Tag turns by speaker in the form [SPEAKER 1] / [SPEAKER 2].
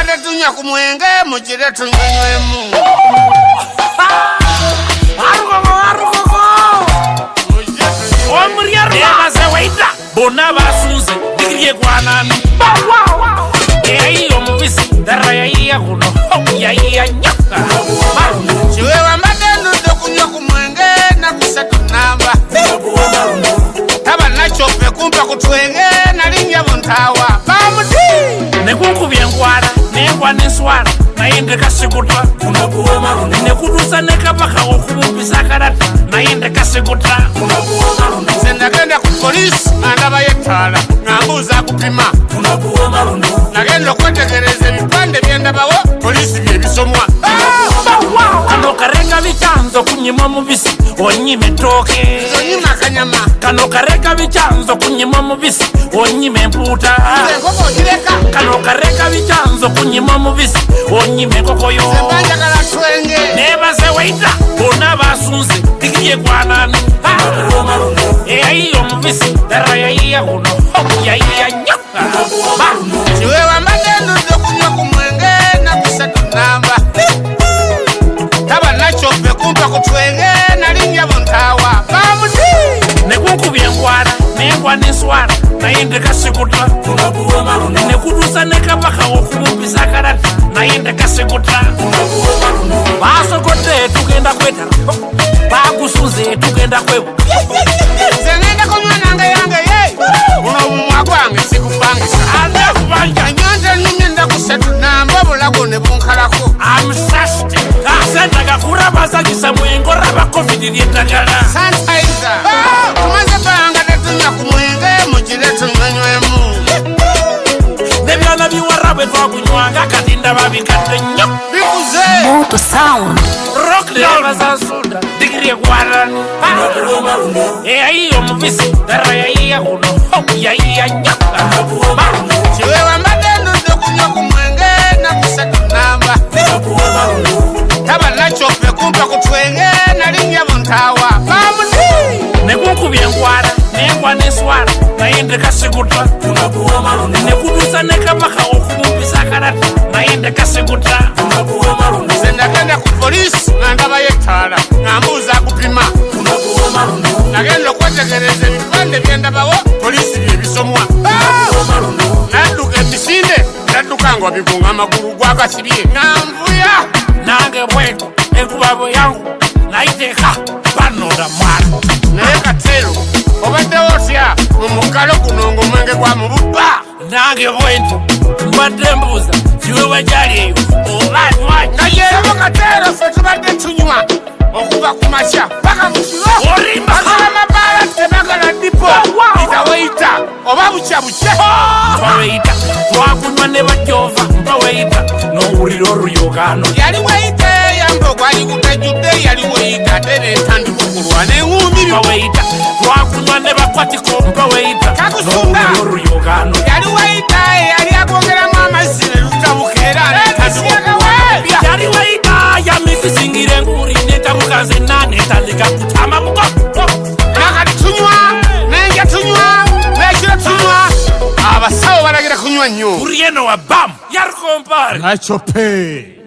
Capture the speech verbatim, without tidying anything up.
[SPEAKER 1] tunywa ku mwenge mugire tunywemu.
[SPEAKER 2] Arugoko arugoko. Omuriya yabaze waita. Bona basuze digriye kwanani. Eyi omubisi dara yayiya kuno. Yayiya nyaka.
[SPEAKER 1] Chiwe wambadenu dokunywa ku mwenge na kusatu namba. Taba nachope kumpa kutwenge na linja buntawa. Bamuti.
[SPEAKER 2] Nekunkubye nkwara nengwa neswara nayende kasikuta nekudusa nekapaka okubupisa karata nayende kasikuta
[SPEAKER 1] sendagenda ku polisi andaba yetala ngambuza kupima nagenda okwetegereza ebipande byendabawo polisi byebisomwa
[SPEAKER 2] kano kareka bicyanzo kunyima mubisi onyime toke
[SPEAKER 1] onyima kanyama
[SPEAKER 2] kano kareka bicyanzo kunyima mubisi onyime mputa
[SPEAKER 1] enkoko gireka
[SPEAKER 2] kano kareka bicyanzo kunyima mubisi onyime kokoyo
[SPEAKER 1] sebanjagala twenge
[SPEAKER 2] nebaze waita bona basunze digiye kwanani eyi omubisi dara yayiya kuno yayiya nyaka
[SPEAKER 1] chiwe wambadenu dokunywa ku mwenge na kusatu namba taba nachope kumpa kutwenge na linja buntawa bamuti
[SPEAKER 2] nekunkubye nkwara nengwa neswara nayende kasikuta nekudusa nekapaka okubupisa karata nayende kasikuta basokote tugenda kwetara bakusuze tugenda kwebu
[SPEAKER 1] zengenda kunywa nange yange ye uno mumwa gwange sikupangisa
[SPEAKER 2] andakubanja
[SPEAKER 1] anyonza nyumyenda kusatu namba bulago ne bunkalako
[SPEAKER 2] amsasti asentaga kurabazagisa mwengo raba covid lyetagala
[SPEAKER 1] sanitizer tumaze banga tetunywa ku mwenge mugire tunywenywemu
[SPEAKER 2] nebyana biwarabwe twakunywanga kati ndaba bikadde nnyo
[SPEAKER 1] bikuze
[SPEAKER 3] Moto Sound.
[SPEAKER 2] rock leabazasuda digiriye kwarani eyi omubisi dara yayiya kuno yayiya nyaka
[SPEAKER 1] chiwe wambadenu dokunywa ku mwenge na kusatu namba taba nachope kumpa kutwenge na linja buntawa bamuti
[SPEAKER 2] nekunkubye nkwara nengwa neswara nayende kasikuta nekudusa nekapaka okubupisa karata nayende kasikuta
[SPEAKER 1] sendagenda ku polisi andaba yetala ngambuza kupima nagenda okwetegereza ebipande byendabawo polisi byebisomwa nadduka emisinde naddukanga bigunga amagulu gwakasibye namvuya
[SPEAKER 2] nange bwento enkubabo yangu nayiteeka banoda mwana
[SPEAKER 1] naye katero obadde otya mu mukalo guno ng'omwenge gwa mububba
[SPEAKER 2] nange bwento mbadde mbuuza kiwe wajali eyo oba nywaki
[SPEAKER 1] nayeebo katero ffe tubadde tunywa okuva ku makya paka mu kiro
[SPEAKER 2] Olimba.
[SPEAKER 1] bagala mabaala tebagala dipo itaweita oba bukya bukya
[SPEAKER 2] twaweyita twakunywa ne bajova mpaweyita n'owulira oluyogano
[SPEAKER 1] yali weyita eyamba gwali gutajjudde yali weyita ate netandibukulwa neŋuumirwa
[SPEAKER 2] mpaweyita twakunywa ne bakwatiko mpaweyita
[SPEAKER 1] Kakusunga.
[SPEAKER 2] n'owulira oluyogano
[SPEAKER 1] yali weyita eyali agongeramu amazzi ne lutabuka era netandibukulwa
[SPEAKER 2] yali weyita yamisisingire enguri netabuka zenna netandika kutama buko
[SPEAKER 1] nakati tunywa nenja tunywa nekiro tunywa abasawo balagira kunywa nnyo
[SPEAKER 2] kurieno wa bam yarkompare
[SPEAKER 1] nachope